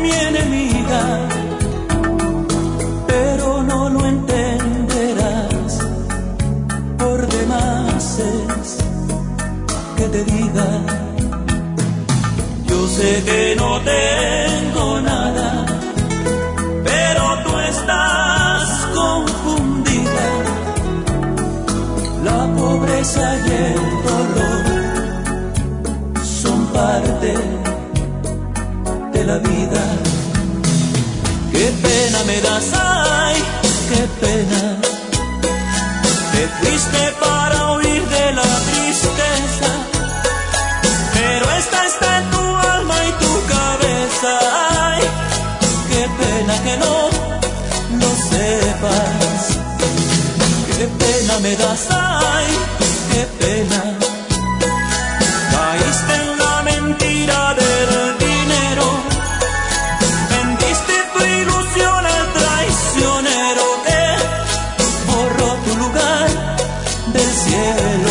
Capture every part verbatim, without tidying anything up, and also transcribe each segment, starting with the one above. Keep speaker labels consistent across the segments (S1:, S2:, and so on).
S1: mi enemiga, pero no lo entenderás. Por demás es que te diga, yo sé que no tengo nada, pero tú estás confundida. La pobreza y el dolor son parte de la vida. Qué pena me das, ay, qué pena. Te fuiste para huir de la tristeza, pero esta está en tu alma y tu cabeza. Ay, qué pena que no lo sepas. Qué pena me das, ay, qué pena. Caíste en la mentira del dinero, vendiste tu ilusión al traicionero que borró tu lugar del cielo.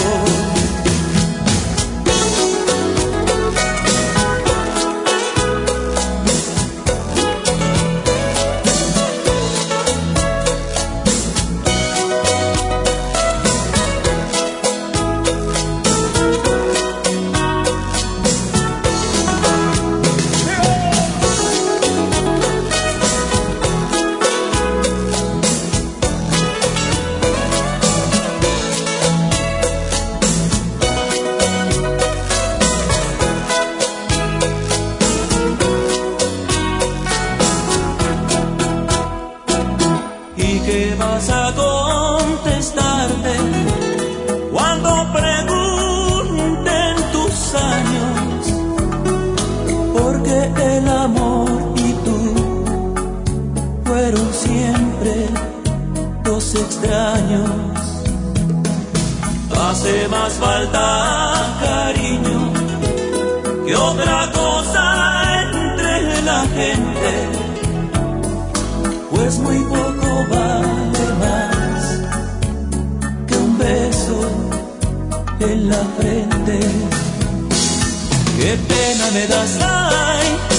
S1: ¿Qué vas a contestarte cuando pregunten tus años? Porque el amor y tú fueron siempre dos extraños. Hace más falta cariño que otra cosa entre la gente, pues muy poco vale más que un beso en la frente. Qué pena me das, ay,